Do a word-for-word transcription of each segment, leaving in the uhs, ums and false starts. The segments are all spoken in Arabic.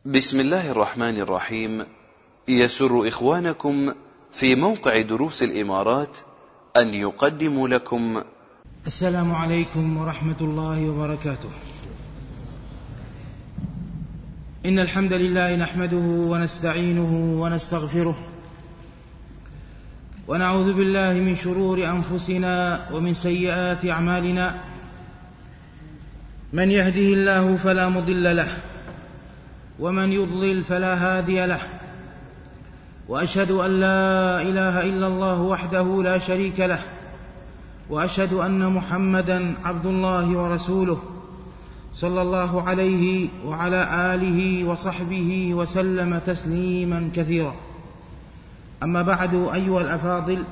بسم الله الرحمن الرحيم. يسر إخوانكم في موقع دروس الإمارات أن يقدموا لكم السلام عليكم ورحمة الله وبركاته. إن الحمد لله نحمده ونستعينه ونستغفره ونعوذ بالله من شرور أنفسنا ومن سيئات أعمالنا. من يهده الله فلا مضل له ومن يضلل فلا هادي له، وأشهد أن لا إله إلا الله وحده لا شريك له، وأشهد أن محمدًا عبد الله ورسوله صلى الله عليه وعلى آله وصحبه وسلم تسليمًا كثيرا. أما بعد، أيها الأفاضل،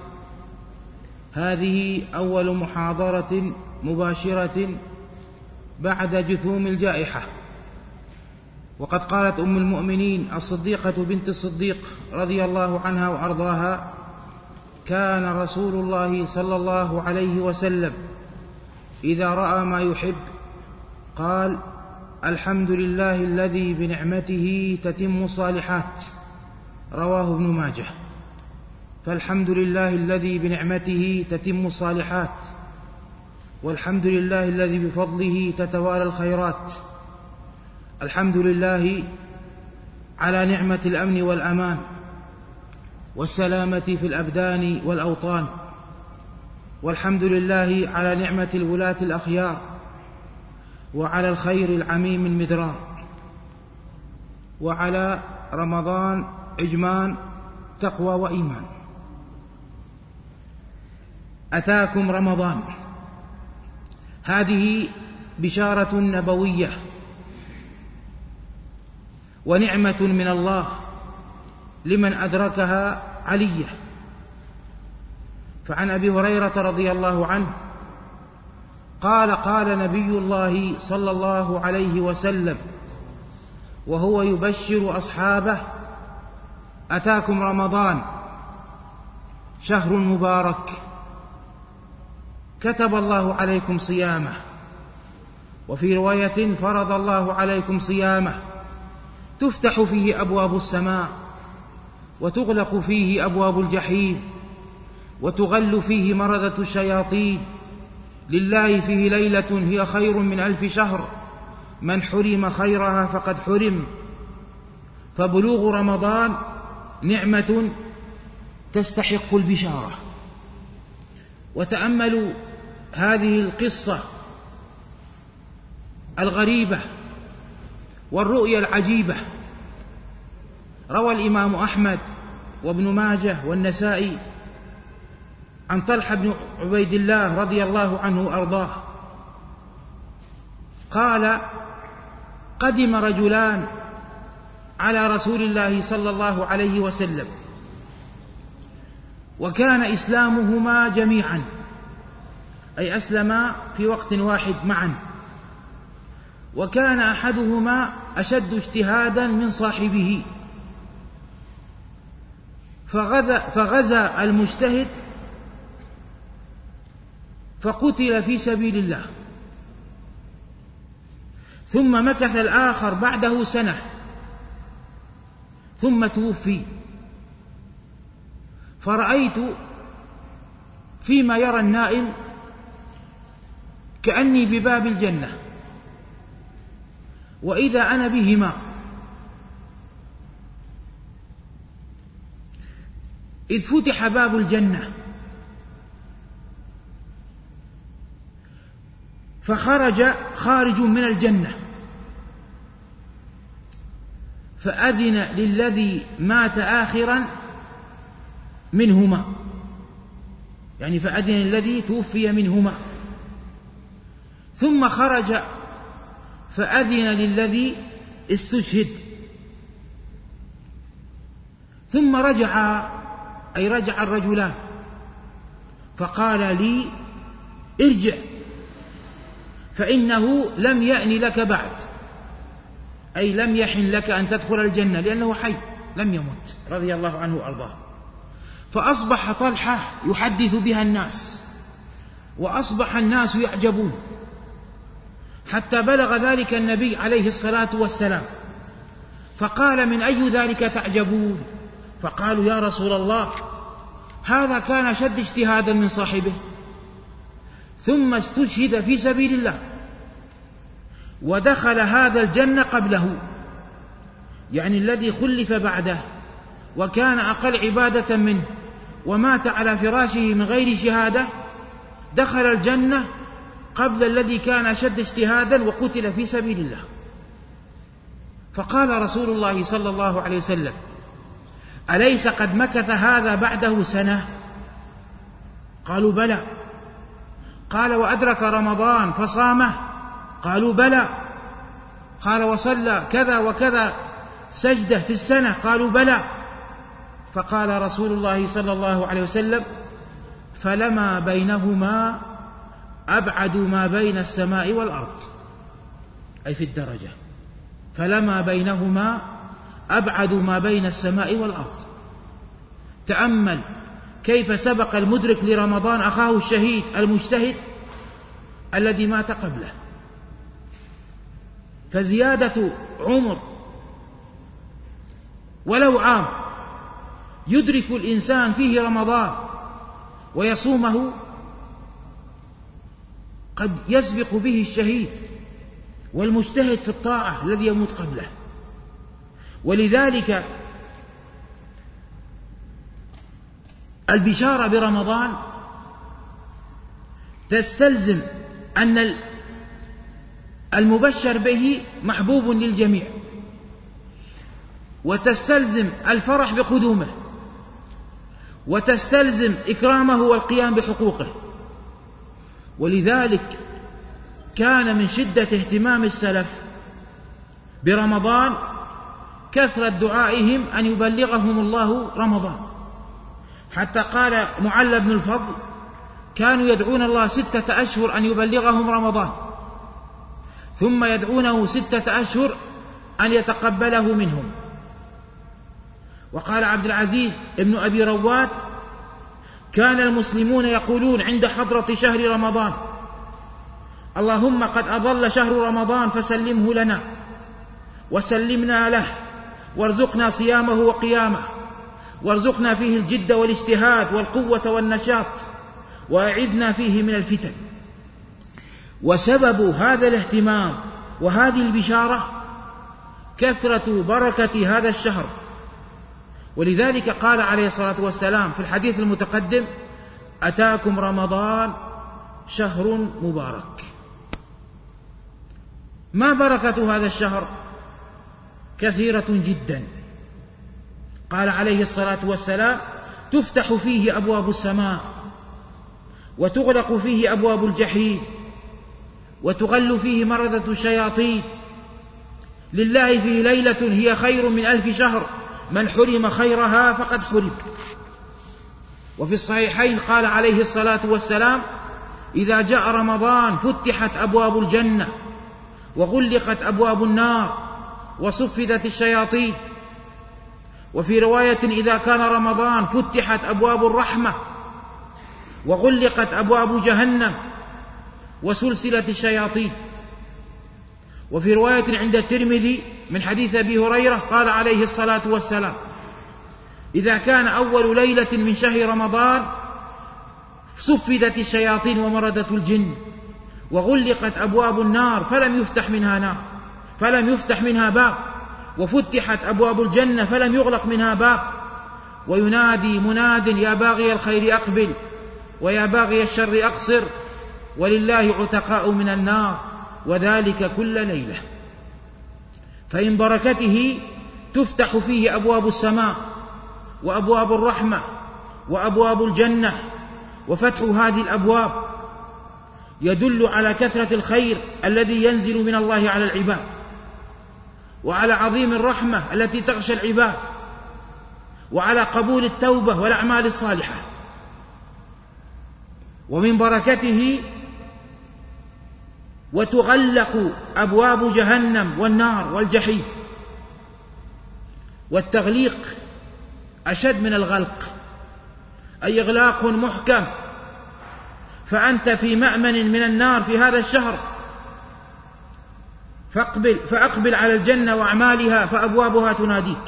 هذه أول محاضرة مباشرة بعد جثوم الجائحة. وقد قالت أم المؤمنين الصديقة بنت الصديق رضي الله عنها وأرضاها: كان رسول الله صلى الله عليه وسلم إذا رأى ما يحب قال: الحمد لله الذي بنعمته تتم الصالحات. رواه ابن ماجه. فالحمد لله الذي بنعمته تتم الصالحات، والحمد لله الذي بفضله تتوالى الخيرات. الحمد لله على نعمة الأمن والأمان والسلامة في الأبدان والأوطان، والحمد لله على نعمة الولاة الأخيار وعلى الخير العميم المدرار، وعلى رمضان عجمان تقوى وإيمان. أتاكم رمضان، هذه بشارة نبوية ونعمة من الله لمن أدركها علية. فعن أبي هريرة رضي الله عنه قال: قال نبي الله صلى الله عليه وسلم وهو يبشر أصحابه: أتاكم رمضان شهر مبارك كتب الله عليكم صيامه. وفي رواية: فرض الله عليكم صيامه، تفتح فيه أبواب السماء وتغلق فيه أبواب الجحيم وتغل فيه مردة الشياطين. لله فيه ليلة هي خير من ألف شهر، من حرم خيرها فقد حرم. فبلوغ رمضان نعمة تستحق البشارة. وتأملوا هذه القصة الغريبة والرؤيا العجيبة. روى الإمام أحمد وابن ماجه والنسائي عن طلحة بن عبيد الله رضي الله عنه وأرضاه قال: قدم رجلان على رسول الله صلى الله عليه وسلم، وكان إسلامهما جميعا، أي أسلما في وقت واحد معا، وكان أحدهما أشد اجتهادا من صاحبه، فغزا, فغزا المجتهد فقتل في سبيل الله. ثم مكث الآخر بعده سنة ثم توفي. فرأيت فيما يرى النائم كأني بباب الجنة، وإذا أنا بهما، إذ فتح باب الجنة فخرج خارج من الجنة فأذن للذي مات آخرا منهما، يعني فأذن للذي توفي منهما، ثم خرج فأذن للذي استشهد، ثم رجع، أي رجع الرجلان، فقال لي: ارجع فإنه لم يأن لك بعد، أي لم يحن لك أن تدخل الجنة، لأنه حي لم يمت رضي الله عنه وأرضاه. فأصبح طلحة يحدث بها الناس، وأصبح الناس يعجبون، حتى بلغ ذلك النبي عليه الصلاة والسلام، فقال: من أي ذلك تعجبون؟ فقالوا: يا رسول الله، هذا كان شد اجتهادا من صاحبه، ثم استشهد في سبيل الله، ودخل هذا الجنة قبله، يعني الذي خلف بعده وكان أقل عبادة منه ومات على فراشه من غير شهادة، دخل الجنة قبل الذي كان أشد اجتهادا وقتل في سبيل الله. فقال رسول الله صلى الله عليه وسلم: أليس قد مكث هذا بعده سنة؟ قالوا: بلى. قال: وأدرك رمضان فصامه؟ قالوا: بلى. قال: وصلى كذا وكذا سجدة في السنة؟ قالوا: بلى. فقال رسول الله صلى الله عليه وسلم: فلما بينهما أبعد ما بين السماء والأرض، أي في الدرجة، فلما بينهما أبعد ما بين السماء والأرض. تأمل كيف سبق المدرك لرمضان أخاه الشهيد المجتهد الذي مات قبله. فزيادة عمر ولو عام يدرك الإنسان فيه رمضان ويصومه، قد يسبق به الشهيد والمجتهد في الطاعة الذي يموت قبله. ولذلك البشارة برمضان تستلزم أن المبشر به محبوب للجميع، وتستلزم الفرح بقدومه، وتستلزم إكرامه والقيام بحقوقه. ولذلك كان من شدة اهتمام السلف برمضان كثرة دعائهم أن يبلغهم الله رمضان، حتى قال معل بن الفضل: كانوا يدعون الله ستة أشهر أن يبلغهم رمضان، ثم يدعونه ستة أشهر أن يتقبله منهم. وقال عبد العزيز ابن أبي رواد: كان المسلمون يقولون عند حضرة شهر رمضان: اللهم قد أضل شهر رمضان فسلمه لنا وسلمنا له، وارزقنا صيامه وقيامه، وارزقنا فيه الجد والاجتهاد والقوة والنشاط، وأعذنا فيه من الفتن. وسبب هذا الاهتمام وهذه البشارة كثرة بركة هذا الشهر. ولذلك قال عليه الصلاة والسلام في الحديث المتقدم: أتاكم رمضان شهر مبارك. ما بركة هذا الشهر؟ كثيرة جدا. قال عليه الصلاة والسلام: تفتح فيه أبواب السماء، وتغلق فيه أبواب الجحيم، وتغل فيه مردة الشياطين، لله فيه ليلة هي خير من ألف شهر، من حرم خيرها فقد حرم. وفي الصحيحين قال عليه الصلاة والسلام: إذا جاء رمضان فتحت أبواب الجنة، وغلقت أبواب النار، وصفدت الشياطين. وفي رواية: إذا كان رمضان فتحت أبواب الرحمة، وغلقت أبواب جهنم، وسلسلة الشياطين. وفي رواية عند الترمذي من حديث أبي هريرة قال عليه الصلاة والسلام: إذا كان أول ليلة من شهر رمضان صفدت الشياطين ومردت الجن، وغلقت أبواب النار فلم يفتح منها نار فلم يفتح منها باب، وفتحت أبواب الجنة فلم يغلق منها باب، وينادي مناد: يا باغي الخير أقبل، ويا باغي الشر أقصر، ولله عتقاء من النار، وذلك كل ليلة. فإن بركته تفتح فيه أبواب السماء، وأبواب الرحمة، وأبواب الجنة. وفتح هذه الأبواب يدل على كثرة الخير الذي ينزل من الله على العباد، وعلى عظيم الرحمة التي تغشى العباد، وعلى قبول التوبة والأعمال الصالحة. ومن بركته وتغلق أبواب جهنم والنار والجحيم. والتغليق أشد من الغلق، أي إغلاق محكم، فأنت في مأمن من النار في هذا الشهر. فاقبل, فأقبل على الجنة وأعمالها فأبوابها تناديك.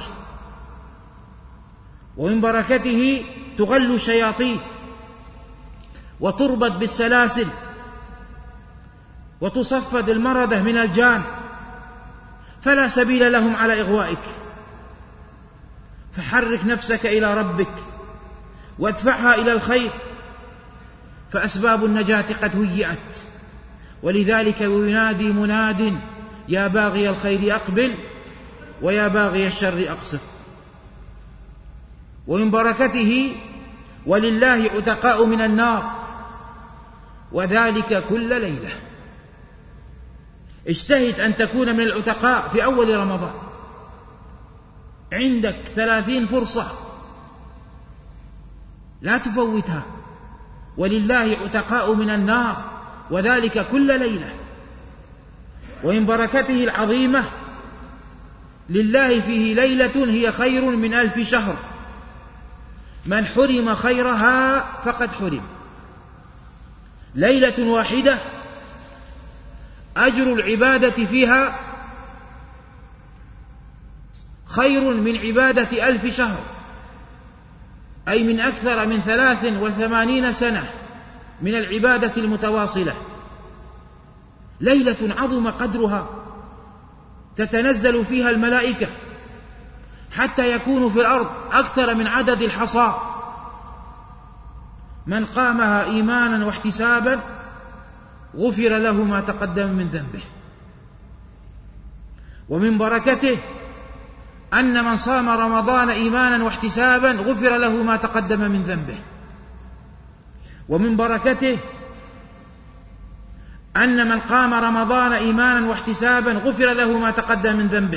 ومن بركته تغل الشياطين وتربط بالسلاسل وتصفد المردة من الجان، فلا سبيل لهم على إغوائك. فحرك نفسك إلى ربك وادفعها إلى الخير، فأسباب النجاة قد هيئت. ولذلك ينادي مناد: يا باغي الخير أقبل ويا باغي الشر أقصر. ومن بركته: ولله عتقاء من النار، وذلك كل ليلة. اجتهد أن تكون من العتقاء في أول رمضان، عندك ثلاثين فرصة لا تفوتها. ولله عتقاء من النار، وذلك كل ليلة. ومن بركته العظيمة: لله فيه ليلة هي خير من ألف شهر، من حرم خيرها فقد حرم. ليلة واحدة أجر العبادة فيها خير من عبادة ألف شهر، أي من أكثر من ثلاث وثمانين سنة من العبادة المتواصلة. ليلة عظم قدرها، تتنزل فيها الملائكة حتى يكون في الأرض أكثر من عدد الحصى. من قامها إيمانا واحتسابا غفر له ما تقدم من ذنبه. ومن بركته أن من صام رمضان إيمانا واحتسابا غفر له ما تقدم من ذنبه. ومن بركته أن من قام رمضان إيمانا واحتسابا غفر له ما تقدم من ذنبه.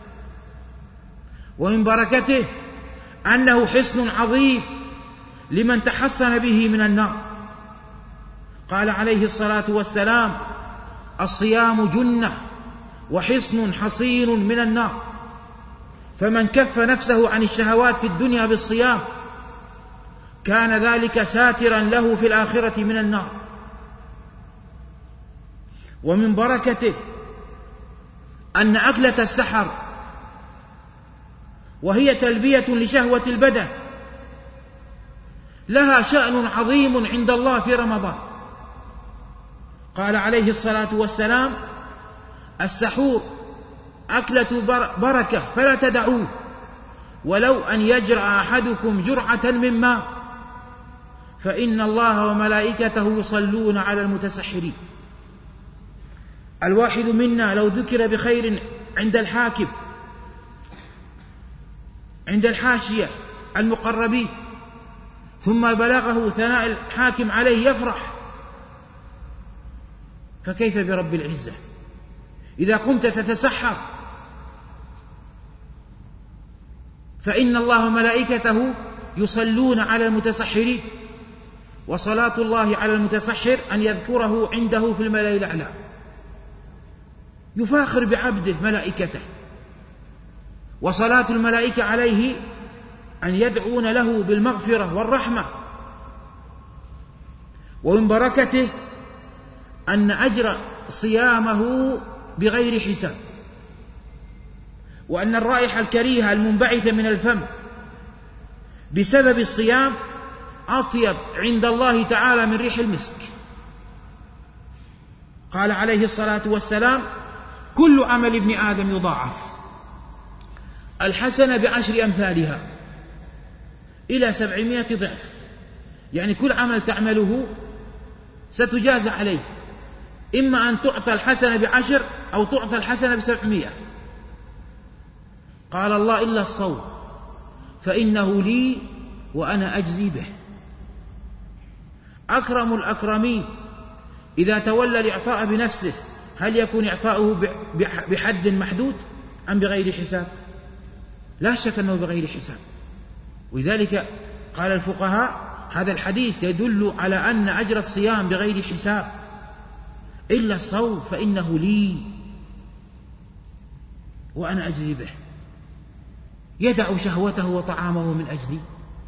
ومن بركته أنه حصن عظيم لمن تحصن به من النار. قال عليه الصلاة والسلام: الصيام جنة وحصن حصين من النار، فمن كف نفسه عن الشهوات في الدنيا بالصيام كان ذلك ساترا له في الآخرة من النار. ومن بركته أن أكلة السحر، وهي تلبية لشهوة البدن، لها شأن عظيم عند الله في رمضان. قال عليه الصلاة والسلام: السحور أكلة بركة فلا تدعوه، ولو أن يجرأ أحدكم جرعة من ماء، فإن الله وملائكته يصلون على المتسحرين. الواحد منا لو ذكر بخير عند الحاكم، عند الحاشية المقربين، ثم بلغه ثناء الحاكم عليه يفرح، فكيف برب العزة؟ إذا قمت تتسحر فإن الله وملائكته يصلون على المتسحرين، وصلاة الله على المتسحر أن يذكره عنده في الملأ الأعلى، يفاخر بعبده ملائكته. وصلاة الملائكة عليه أن يدعون له بالمغفرة والرحمة. ومن بركته أن أجر صيامه بغير حساب، وأن الرائحة الكريهة المنبعثة من الفم بسبب الصيام أطيب عند الله تعالى من ريح المسك. قال عليه الصلاة والسلام: كل عمل ابن آدم يضاعف، الحسنة بعشر أمثالها إلى سبعمائة ضعف، يعني كل عمل تعمله ستجازى عليه، إما أن تعطى الحسنة بعشر أو تعطى الحسنة بسبعمائة. قال الله: إلا الصوم فإنه لي وأنا أجزي به. أكرم الأكرمين إذا تولى الإعطاء بنفسه هل يكون إعطاؤه بحد محدود أم بغير حساب؟ لا شك أنه بغير حساب. ولذلك قال الفقهاء: هذا الحديث يدل على أن أجر الصيام بغير حساب. إلا الصوم فإنه لي وأنا أجزي به. يدع شهوته وطعامه من أجلي.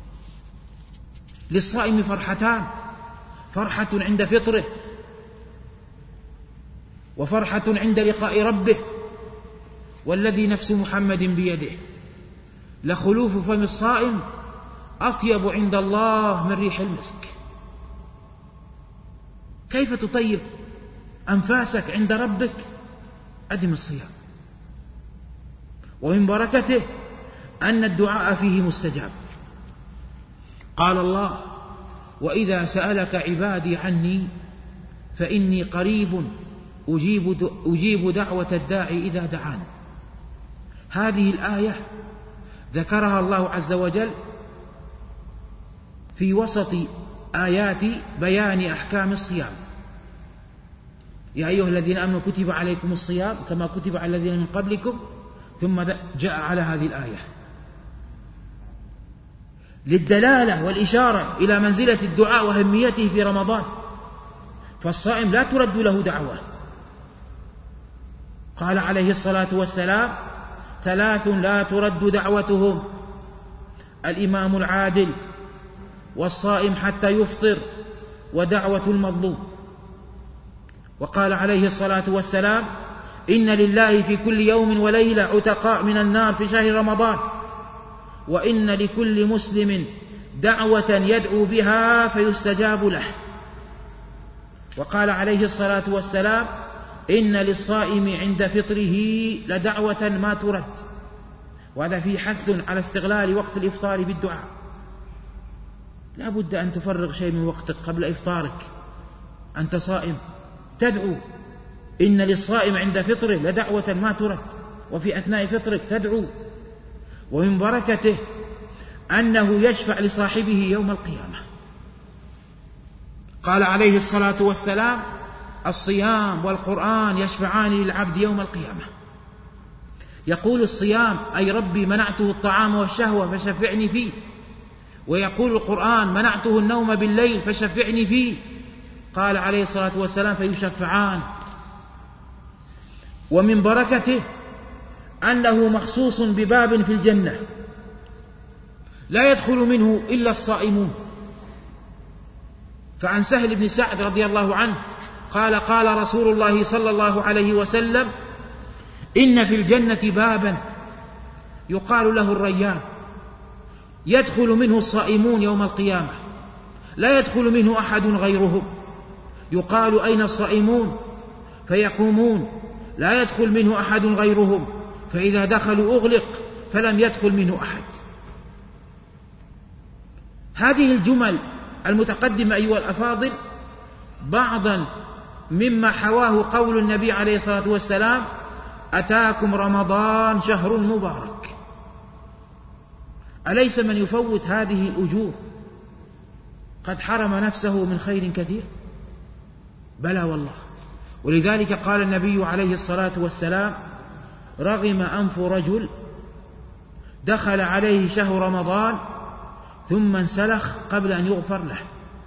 للصائم فرحتان: فرحة عند فطره، وفرحة عند لقاء ربه، والذي نفس محمد بيده لخلوف فم الصائم أطيب عند الله من ريح المسك. كيف تطيب أنفاسك عند ربك؟ أدم الصيام. ومن بركته أن الدعاء فيه مستجاب. قال الله: وإذا سألك عبادي عني فإني قريب أجيب, أجيب دعوة الداعي إذا دعان. هذه الآية ذكرها الله عز وجل في وسط آيات بيان أحكام الصيام. يا أيها الذين آمنوا كتب عليكم الصيام كما كتب على الذين من قبلكم، ثم جاء على هذه الآية للدلالة والإشارة إلى منزلة الدعاء وأهميته في رمضان. فالصائم لا ترد له دعوة. قال عليه الصلاة والسلام: ثلاث لا ترد دعوتهم: الإمام العادل، والصائم حتى يفطر، ودعوة المظلوم. وقال عليه الصلاة والسلام: إن لله في كل يوم وليلة عتقاء من النار في شهر رمضان، وإن لكل مسلم دعوة يدعو بها فيستجاب له. وقال عليه الصلاة والسلام: إن للصائم عند فطره لدعوة ما ترد. وهذا فيه حث على استغلال وقت الإفطار بالدعاء. لا بد أن تفرغ شيء من وقتك قبل إفطارك، أنت صائم تدعو. إن للصائم عند فطره لدعوة ما ترد، وفي أثناء فطرك تدعو. ومن بركته أنه يشفع لصاحبه يوم القيامة. قال عليه الصلاة والسلام: الصيام والقرآن يشفعان للعبد يوم القيامة. يقول الصيام: أي ربي منعته الطعام والشهوة فشفعني فيه. ويقول القرآن: منعته النوم بالليل فشفعني فيه. قال عليه الصلاة والسلام: فيشفعان. ومن بركته أنه مخصوص بباب في الجنة لا يدخل منه إلا الصائمون. فعن سهل بن سعد رضي الله عنه قال: قال رسول الله صلى الله عليه وسلم: إن في الجنة بابا يقال له الريان، يدخل منه الصائمون يوم القيامة، لا يدخل منه أحد غيرهم. يقال: أين الصائمون؟ فيقومون: لا يدخل منه أحد غيرهم. فإذا دخلوا أغلق فلم يدخل منه أحد. هذه الجمل المتقدمة أيها الأفاضل بعضا مما حواه قول النبي عليه الصلاة والسلام: أتاكم رمضان شهر مبارك. أليس من يفوت هذه الأجور قد حرم نفسه من خير كثير؟ بلى والله. ولذلك قال النبي عليه الصلاة والسلام: رغم أنف رجل دخل عليه شهر رمضان ثم انسلخ قبل أن يغفر له.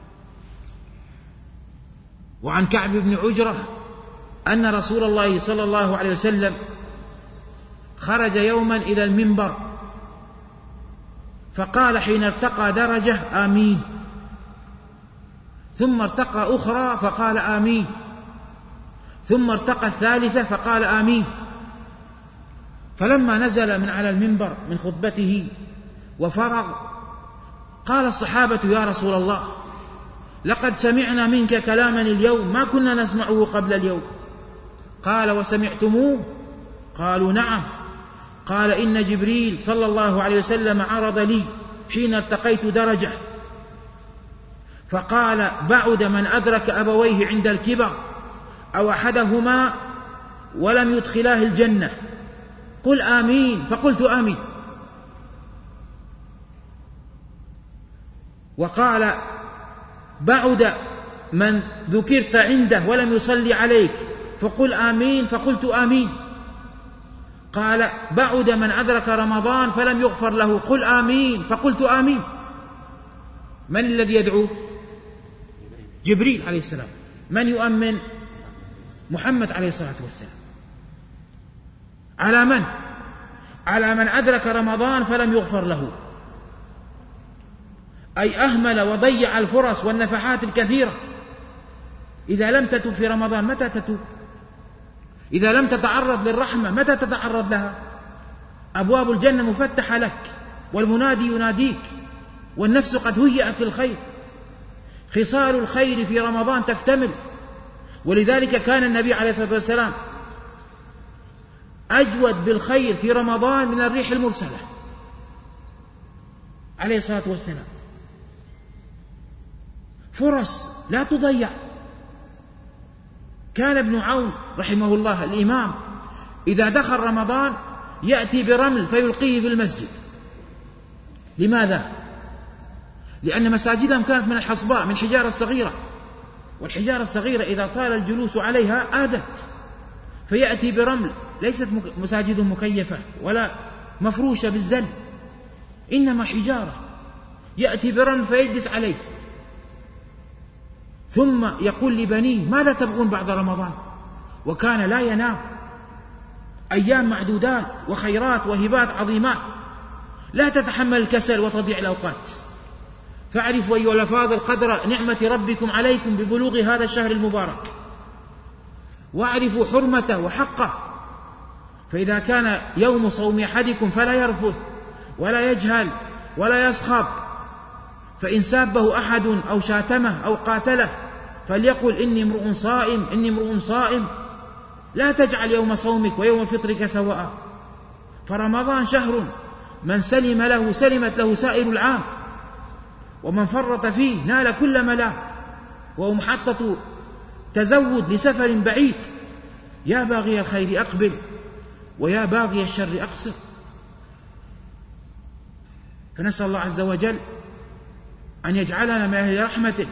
وعن كعب بن عجرة أن رسول الله صلى الله عليه وسلم خرج يوما إلى المنبر فقال حين ارتقى درجة: آمين. ثم ارتقى أخرى فقال: آمين. ثم ارتقى الثالثة فقال: آمين. فلما نزل من على المنبر من خطبته وفرغ قال الصحابة: يا رسول الله، لقد سمعنا منك كلاما اليوم ما كنا نسمعه قبل اليوم. قال: وسمعتموه؟ قالوا: نعم. قال: إن جبريل صلى الله عليه وسلم عرض لي حين ارتقيت درجة فقال: بعد من أدرك أبويه عند الكبر أو أحدهما ولم يدخلاه الجنة، قل آمين. فقلت آمين. وقال: بعد من ذكرت عنده ولم يصلي عليك فقل آمين. فقلت آمين. قال: بعد من أدرك رمضان فلم يغفر له، قل آمين. فقلت آمين. من الذي يدعو؟ جبريل عليه السلام. من يؤمن؟ محمد عليه الصلاة والسلام. على من؟ على من أدرك رمضان فلم يغفر له، أي أهمل وضيع الفرص والنفحات الكثيرة. إذا لم تتب في رمضان متى تتوب؟ إذا لم تتعرض للرحمة متى تتعرض لها؟ أبواب الجنة مفتحة لك، والمنادي يناديك، والنفس قد هيأت للخير. خصال الخير في رمضان تكتمل، ولذلك كان النبي عليه الصلاة والسلام أجود بالخير في رمضان من الريح المرسلة عليه الصلاة والسلام. فرص لا تضيع. كان ابن عون رحمه الله الإمام إذا دخل رمضان يأتي برمل فيلقيه في المسجد. لماذا؟ لأن مساجدهم كانت من الحصباء، من الحجارة الصغيرة، والحجارة الصغيرة إذا طال الجلوس عليها آدت، فيأتي برمل. ليست مساجد مكيفة ولا مفروشة بالزل، إنما حجارة، يأتي برمل فيجلس عليه، ثم يقول لبنيه ماذا تبغون بعد رمضان؟ وكان لا ينام، أيام معدودات وخيرات وهبات عظيمات، لا تتحمل الكسل وتضيع الأوقات. فاعرفوا أيها الأفاضل قدر نعمة ربكم عليكم ببلوغ هذا الشهر المبارك، واعرفوا حرمته وحقه. فإذا كان يوم صوم أحدكم فلا يرفث ولا يجهل ولا يصخب، فإن سابه أحد أو شاتمه أو قاتله فليقل إني امرؤ صائم إني امرؤ صائم. لا تجعل يوم صومك ويوم فطرك سواء، فرمضان شهر من سلم له سلمت له سائر العام، ومن فرط فيه نال كل ملام، وهو محطة تزود لسفر بعيد. يا باغي الخير أقبل ويا باغي الشر أقصر. فنسأل الله عز وجل أن يجعلنا من أهل رحمته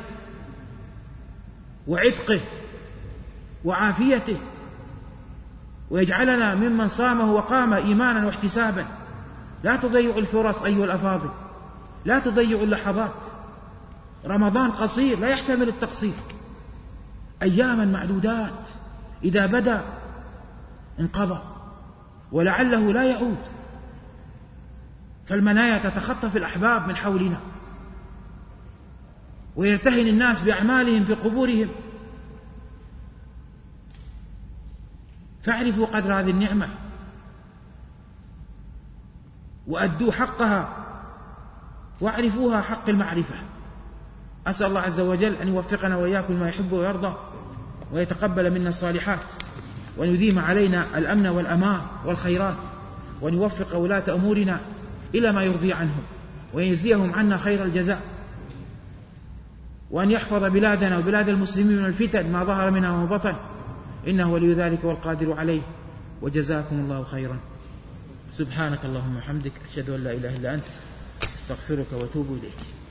وعتقه وعافيته، ويجعلنا ممن صامه وقام إيمانا واحتسابا. لا تضيعوا الفرص أيها الأفاضل، لا تضيعوا اللحظات. رمضان قصير لا يحتمل التقصير، أياما معدودات، إذا بدأ انقضى ولعله لا يعود. فالمنايا تتخطف الأحباب من حولنا، ويرتهن الناس بأعمالهم في قبورهم. فاعرفوا قدر هذه النعمة وأدوا حقها، واعرفوها حق المعرفة. أسأل الله عز وجل أن يوفقنا وإياكم ما يحب ويرضى، ويتقبل منا الصالحات، وأن يديم علينا الأمن والأمان والخيرات، وأن يوفق ولاة أمورنا إلى ما يرضي عنهم، ويجزيهم عنا خير الجزاء، وأن يحفظ بلادنا وبلاد المسلمين من الفتن ما ظهر منها وما بطن، إنه ولي ذلك والقادر عليه. وجزاكم الله خيرا. سبحانك اللهم وبحمدك، أشهد أن لا إله إلا أنت، أستغفرك وأتوب إليك.